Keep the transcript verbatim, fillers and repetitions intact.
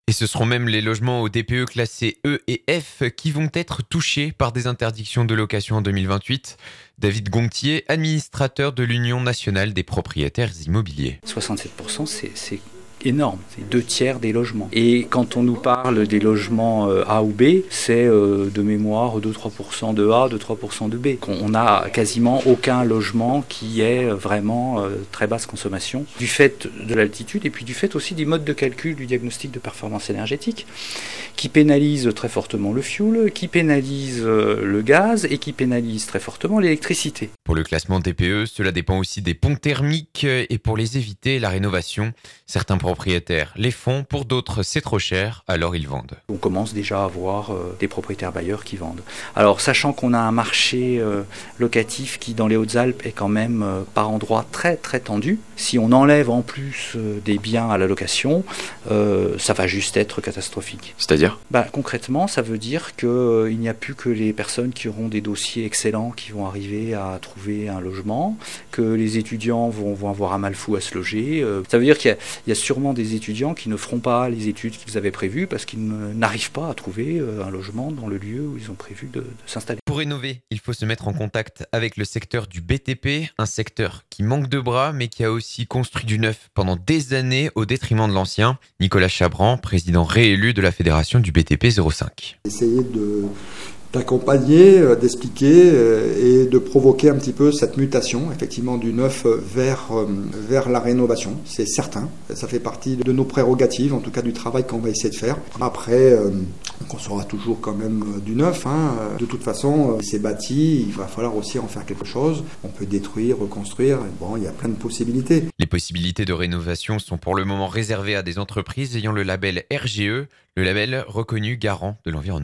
Et ce seront même les logements au D P E classés E et F qui vont être touchés par des interdictions de location en deux mille vingt-huit. David Gontier, administrateur de l'Union nationale des propriétaires immobiliers. soixante-sept pour cent, c'est, c'est énorme, c'est deux tiers des logements. Et quand on nous parle des logements A ou B, c'est de mémoire deux à trois pour cent de A, deux à trois pour cent de B. On n'a quasiment aucun logement qui est vraiment très basse consommation, du fait de l'altitude et puis du fait aussi des modes de calcul du diagnostic de performance énergétique, qui pénalise très fortement le fioul, qui pénalise le gaz et qui pénalise très fortement l'électricité. Pour le classement D P E, cela dépend aussi des ponts thermiques et pour les éviter, la rénovation, certains propriétaires les font, pour d'autres c'est trop cher, alors ils vendent. On commence déjà à avoir euh, des propriétaires bailleurs qui vendent. Alors sachant qu'on a un marché euh, locatif qui dans les Hautes-Alpes est quand même euh, par endroits très très tendu, si on enlève en plus euh, des biens à la location, euh, ça va juste être catastrophique. C'est-à-dire ? Bah, concrètement, ça veut dire qu'il euh, n'y a plus que les personnes qui auront des dossiers excellents qui vont arriver à trouver un logement, que les étudiants vont, vont avoir un mal fou à se loger. Euh, ça veut dire qu'il y a, il y a sûrement des étudiants qui ne feront pas les études qu'ils avaient prévues parce qu'ils ne, n'arrivent pas à trouver euh, un logement dans le lieu où ils ont prévu de, de s'installer. Pour rénover, il faut se mettre en contact avec le secteur du B T P, un secteur qui manque de bras mais qui a aussi construit du neuf pendant des années au détriment de l'ancien. Nicolas Chabran, président réélu de la fédération du B T P zéro cinq. Essayer de d'accompagner, d'expliquer et de provoquer un petit peu cette mutation effectivement du neuf vers, vers la rénovation, c'est certain. Ça fait partie de nos prérogatives, en tout cas du travail qu'on va essayer de faire. Après, on construira toujours quand même du neuf. Hein. De toute façon, c'est bâti, il va falloir aussi en faire quelque chose. On peut détruire, reconstruire, bon, il y a plein de possibilités. Les possibilités de rénovation sont pour le moment réservées à des entreprises ayant le label R G E, le label reconnu garant de l'environnement.